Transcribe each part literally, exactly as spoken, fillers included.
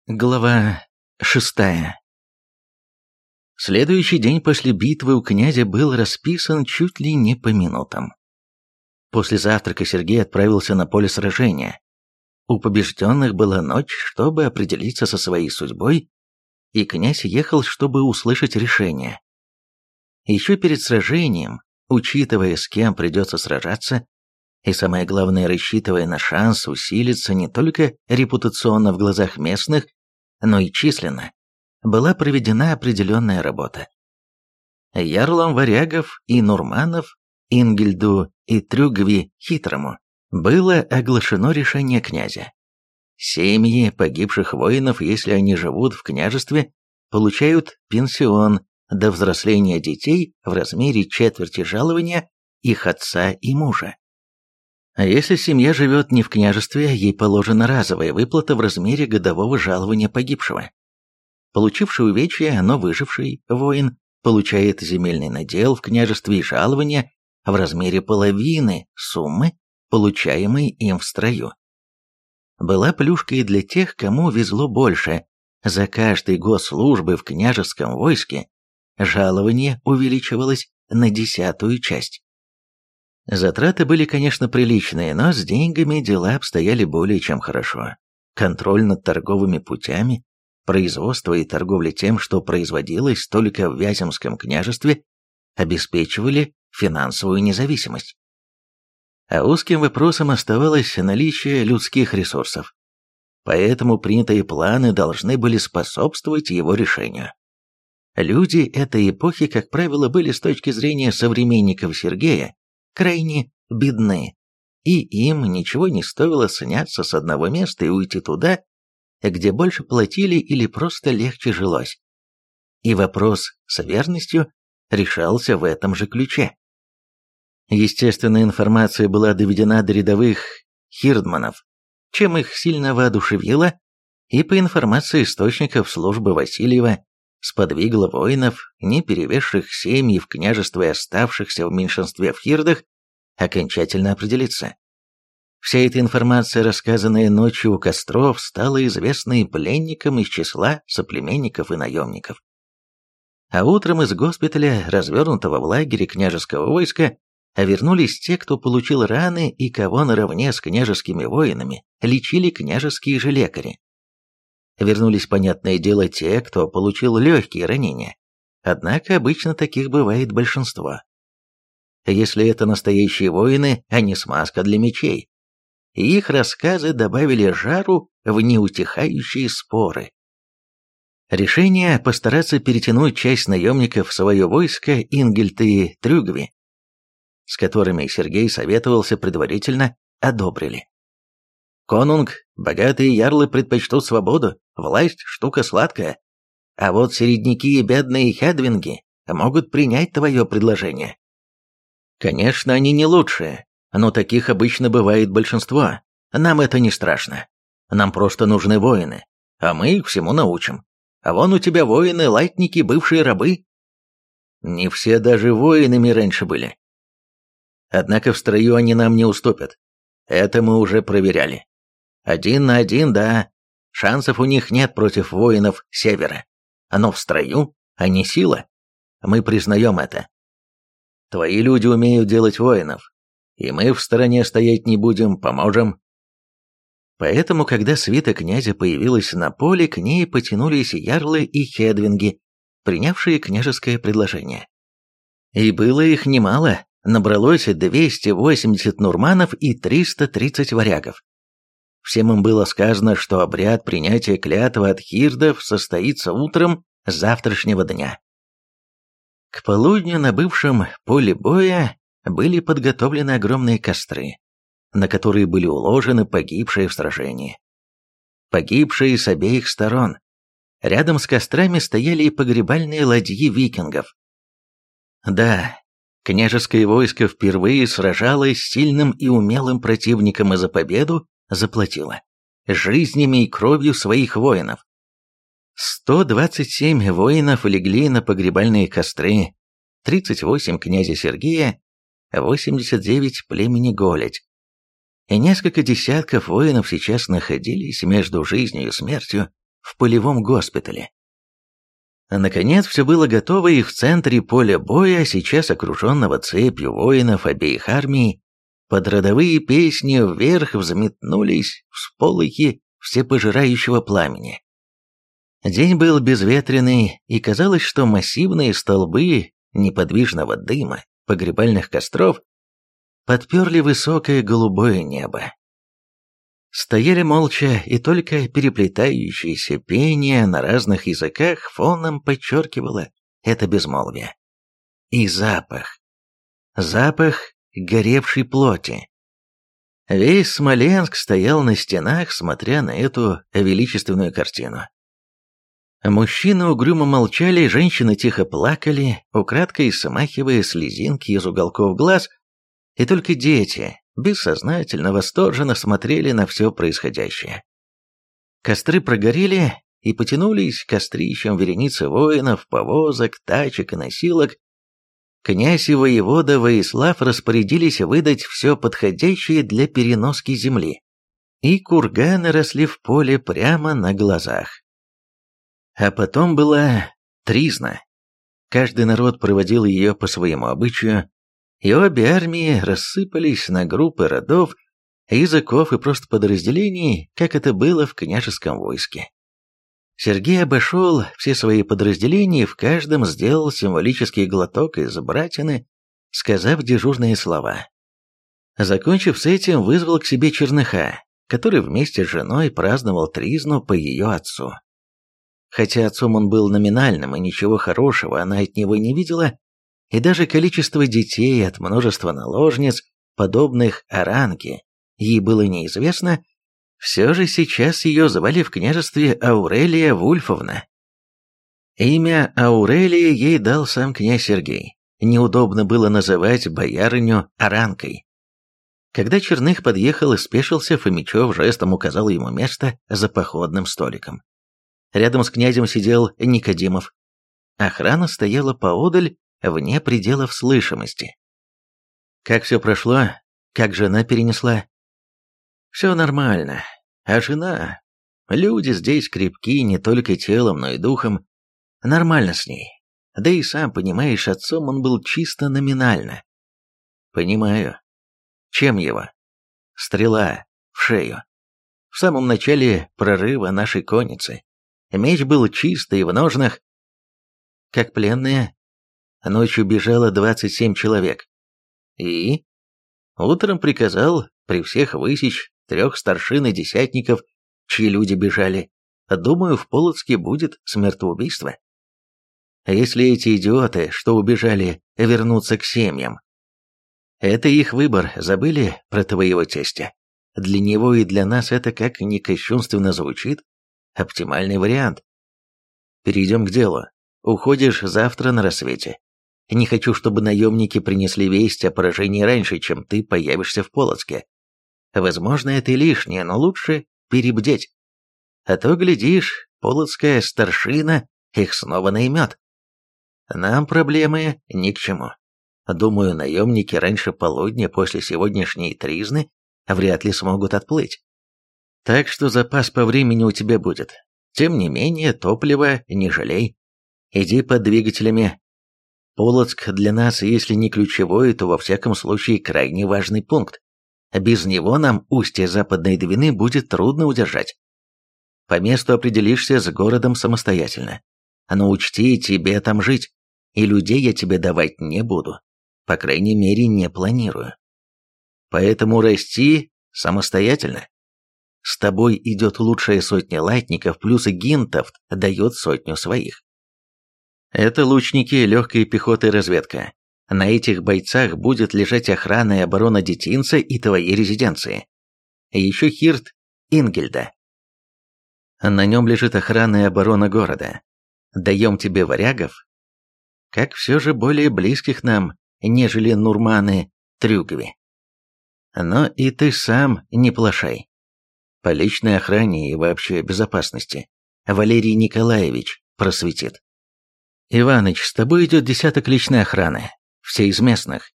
Глава шестая. Следующий день после битвы у князя был расписан чуть ли не по минутам. После завтрака Сергей отправился на поле сражения. У побежденных была ночь, чтобы определиться со своей судьбой, и князь ехал, чтобы услышать решение. Еще перед сражением, учитывая, с кем придется сражаться, и самое главное, рассчитывая на шанс усилиться не только репутационно в глазах местных, но и численно, была проведена определенная работа. Ярлам варягов и нурманов, Ингельду и Трюгви Хитрому, было оглашено решение князя. Семьи погибших воинов, если они живут в княжестве, получают пенсион до взросления детей в размере четверти жалования их отца и мужа. А если семья живет не в княжестве, ей положена разовая выплата в размере годового жалования погибшего. Получивший увечья, но выживший воин получает земельный надел в княжестве и жалование в размере половины суммы, получаемой им в строю. Была плюшка и для тех, кому везло больше. За каждой госслужбы в княжеском войске жалование увеличивалось на десятую часть. Затраты были, конечно, приличные, но с деньгами дела обстояли более чем хорошо. Контроль над торговыми путями, производство и торговля тем, что производилось только в Вяземском княжестве, обеспечивали финансовую независимость. А узким вопросом оставалось наличие людских ресурсов. Поэтому принятые планы должны были способствовать его решению. Люди этой эпохи, как правило, были с точки зрения современников Сергея крайне бедны, и им ничего не стоило сняться с одного места и уйти туда, где больше платили или просто легче жилось. И вопрос с верностью решался в этом же ключе. Естественная информация была доведена до рядовых хирдманов, чем их сильно воодушевило, и по информации источников службы Васильева сподвигло воинов, не перевесших семьи в княжестве и оставшихся в меньшинстве в хирдах, окончательно определиться. Вся эта информация, рассказанная ночью у костров, стала известна и пленникам из числа соплеменников и наемников. А утром из госпиталя, развернутого в лагере княжеского войска, вернулись те, кто получил раны и кого наравне с княжескими воинами лечили княжеские же лекари. Вернулись, понятное дело, те, кто получил легкие ранения. Однако обычно таких бывает большинство. Если это настоящие воины, а не смазка для мечей. И их рассказы добавили жару в неутихающие споры. Решение постараться перетянуть часть наемников в свое войско Ингельд и Трюгви, с которыми Сергей советовался предварительно, одобрили. Конунг, богатые ярлы предпочтут свободу, власть – штука сладкая. А вот середняки и бедные хедвинги могут принять твое предложение. Конечно, они не лучшие, но таких обычно бывает большинство. Нам это не страшно. Нам просто нужны воины, а мы их всему научим. А вон у тебя воины, латники, бывшие рабы. Не все даже воинами раньше были. Однако в строю они нам не уступят. Это мы уже проверяли. Один на один, да, шансов у них нет против воинов Севера. Но в строю они сила. Мы признаем это. Твои люди умеют делать воинов, и мы в стороне стоять не будем, поможем. Поэтому, когда свита князя появилась на поле, к ней потянулись ярлы и хедвинги, принявшие княжеское предложение. И было их немало, набралось двести восемьдесят нурманов и триста тридцать варягов. Всем им было сказано, что обряд принятия клятвы от хирдов состоится утром завтрашнего дня. К полудню на бывшем поле боя были подготовлены огромные костры, на которые были уложены погибшие в сражении. Погибшие с обеих сторон. Рядом с кострами стояли и погребальные ладьи викингов. Да, княжеское войско впервые сражалось с сильным и умелым противником и за победу заплатило жизнями и кровью своих воинов. сто двадцать семь воинов легли на погребальные костры, тридцать восемь князя Сергея, восемьдесят девять племени Голедь. И несколько десятков воинов сейчас находились между жизнью и смертью, в полевом госпитале. Наконец все было готово, и в центре поля боя, сейчас окруженного цепью воинов обеих армий, под родовые песни вверх взметнулись всполохи всепожирающего пламени. День был безветренный, и казалось, что массивные столбы неподвижного дыма погребальных костров подперли высокое голубое небо. Стояли молча, и только переплетающееся пение на разных языках фоном подчеркивало это безмолвие. И запах. Запах горевшей плоти. Весь Смоленск стоял на стенах, смотря на эту величественную картину. Мужчины угрюмо молчали, женщины тихо плакали, украдкой смахивая слезинки из уголков глаз, и только дети бессознательно восторженно смотрели на все происходящее. Костры прогорели, и потянулись к кострищам вереницы воинов, повозок, тачек и носилок. Князь и воевода Воислав распорядились выдать все подходящее для переноски земли, и курганы росли в поле прямо на глазах. А потом была тризна. Каждый народ проводил ее по своему обычаю, и обе армии рассыпались на группы родов, языков и просто подразделений, как это было в княжеском войске. Сергей обошел все свои подразделения и в каждом сделал символический глоток из братины, сказав дежурные слова. Закончив с этим, вызвал к себе Черныха, который вместе с женой праздновал тризну по ее отцу. Хотя отцом он был номинальным и ничего хорошего она от него не видела, и даже количество детей от множества наложниц, подобных Аранке, ей было неизвестно, все же сейчас ее звали в княжестве Аурелия Вульфовна. Имя Аурелия ей дал сам князь Сергей. Неудобно было называть боярыню Аранкой. Когда Черных подъехал и спешился, Фомичев жестом указал ему место за походным столиком. Рядом с князем сидел Никодимов. Охрана стояла поодаль, вне пределов слышимости. Как все прошло? Как жена перенесла? Все нормально. А жена? Люди здесь крепки не только телом, но и духом. Нормально с ней. Да и сам понимаешь, отцом он был чисто номинально. Понимаю. Чем его? Стрела в шею. В самом начале прорыва нашей конницы. Меч был чистый в ножнах. Как пленные. Ночью бежало двадцать семь человек. И? Утром приказал при всех высечь трех старшин и десятников, чьи люди бежали. Думаю, в Полоцке будет смертоубийство. А если эти идиоты, что убежали, вернутся к семьям? Это их выбор, забыли про твоего тестя. Для него и для нас это, как ни кощунственно звучит, оптимальный вариант. Перейдем к делу. Уходишь завтра на рассвете. Не хочу, чтобы наемники принесли весть о поражении раньше, чем ты появишься в Полоцке. Возможно, это и лишнее, но лучше перебдеть. А то, глядишь, полоцкая старшина их снова наймет. Нам проблемы ни к чему. Думаю, наемники раньше полудня после сегодняшней тризны вряд ли смогут отплыть. Так что запас по времени у тебя будет. Тем не менее, топлива не жалей. Иди под двигателями. Полоцк для нас, если не ключевой, то во всяком случае крайне важный пункт. Без него нам устье Западной Двины будет трудно удержать. По месту определишься с городом самостоятельно. Но учти, тебе там жить, и людей я тебе давать не буду. По крайней мере, не планирую. Поэтому расти самостоятельно. С тобой идет лучшая сотня латников, плюс и Гинтовт дает сотню своих. Это лучники легкой пехоты и разведка. На этих бойцах будет лежать охрана и оборона детинца и твоей резиденции. Еще Хирт Ингельда. На нем лежит охрана и оборона города. Даем тебе варягов, как все же более близких нам, нежели Нурманы Трюгови. Но и ты сам не плашай. По личной охране и вообще безопасности Валерий Николаевич просветит. Иваныч, с тобой идет десяток личной охраны, все из местных.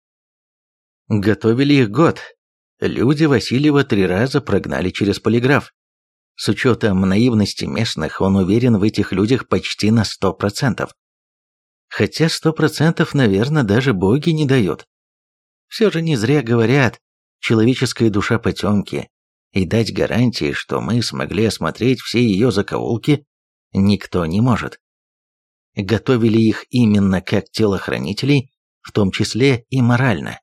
Готовили их год. Люди Васильева три раза прогнали через полиграф. С учетом наивности местных, он уверен в этих людях почти на сто процентов. Хотя сто процентов, наверное, даже боги не дают. Все же не зря говорят, человеческая душа потемки, и дать гарантии, что мы смогли осмотреть все ее закоулки, никто не может. Готовили их именно как телохранителей, в том числе и морально.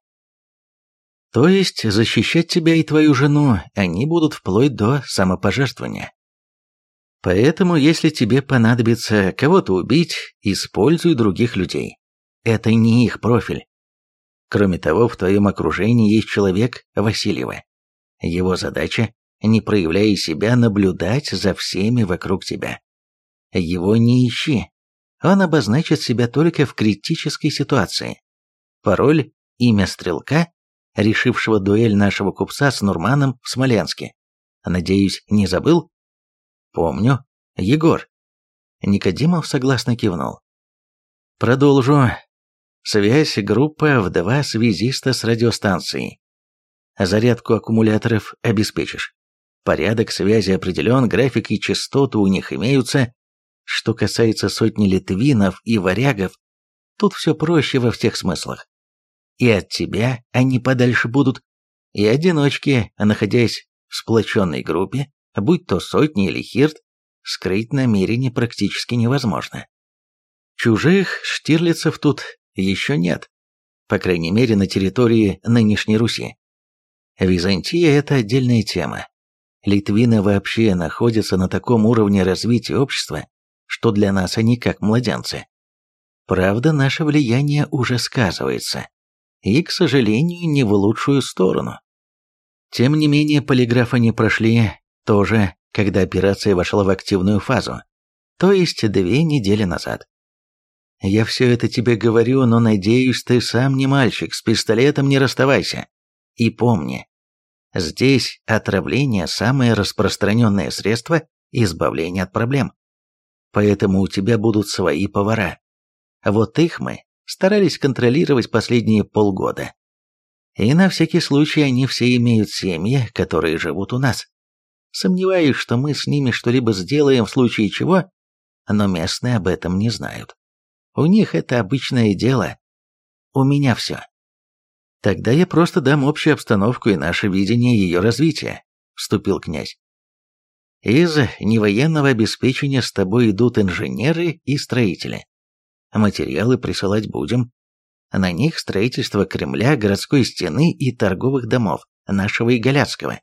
То есть защищать тебя и твою жену они будут вплоть до самопожертвования. Поэтому, если тебе понадобится кого-то убить, используй других людей. Это не их профиль. Кроме того, в твоем окружении есть человек Васильева. Его задача, не проявляя себя, наблюдать за всеми вокруг тебя. Его не ищи. Он обозначит себя только в критической ситуации. Пароль – имя стрелка, решившего дуэль нашего купца с Нурманом в Смоленске. Надеюсь, не забыл? Помню. Егор. Никодимов согласно кивнул. Продолжу. Связь группа в два связиста с радиостанцией. Зарядку аккумуляторов обеспечишь. Порядок связи определен, график и частоты у них имеются. Что касается сотни литвинов и варягов, тут все проще во всех смыслах. И от тебя они подальше будут, и одиночки, находясь в сплоченной группе, будь то сотни или хирт, скрыть намерение практически невозможно. Чужих штирлицев тут еще нет, по крайней мере на территории нынешней Руси. Византия – это отдельная тема. Литвины вообще находятся на таком уровне развития общества, что для нас они как младенцы. Правда, наше влияние уже сказывается. И, к сожалению, не в лучшую сторону. Тем не менее, полиграф они прошли тоже, когда операция вошла в активную фазу, то есть две недели назад. Я все это тебе говорю, но надеюсь, ты сам не мальчик, с пистолетом не расставайся. И помни, здесь отравление – самое распространенное средство избавления от проблем. Поэтому у тебя будут свои повара. Вот их мы старались контролировать последние полгода. И на всякий случай они все имеют семьи, которые живут у нас. Сомневаюсь, что мы с ними что-либо сделаем в случае чего, но местные об этом не знают. У них это обычное дело. У меня все. Тогда я просто дам общую обстановку и наше видение ее развития, вступил князь. Из невоенного обеспечения с тобой идут инженеры и строители. Материалы присылать будем. На них строительство Кремля, городской стены и торговых домов, нашего и Галяцкого.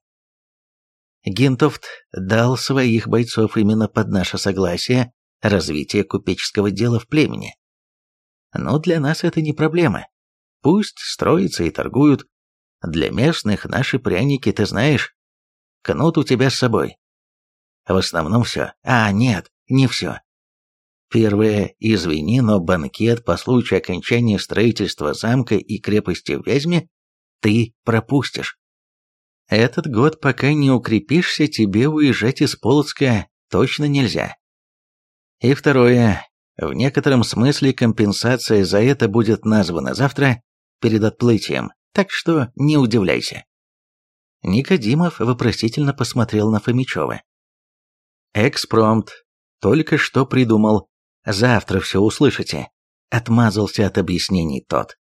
Гинтофт дал своих бойцов именно под наше согласие развития купеческого дела в племени. Но для нас это не проблема. Пусть строятся и торгуют. Для местных наши пряники, ты знаешь. Кнут у тебя с собой. В основном все. А, нет, не все. Первое, извини, но банкет по случаю окончания строительства замка и крепости в Вязьме ты пропустишь. Этот год, пока не укрепишься, тебе уезжать из Полоцка точно нельзя. И второе, в некотором смысле компенсация за это будет названа завтра перед отплытием, так что не удивляйся. Никодимов вопросительно посмотрел на Фомичева. Экспромт. Только что придумал. Завтра все услышите. Отмазался от объяснений тот.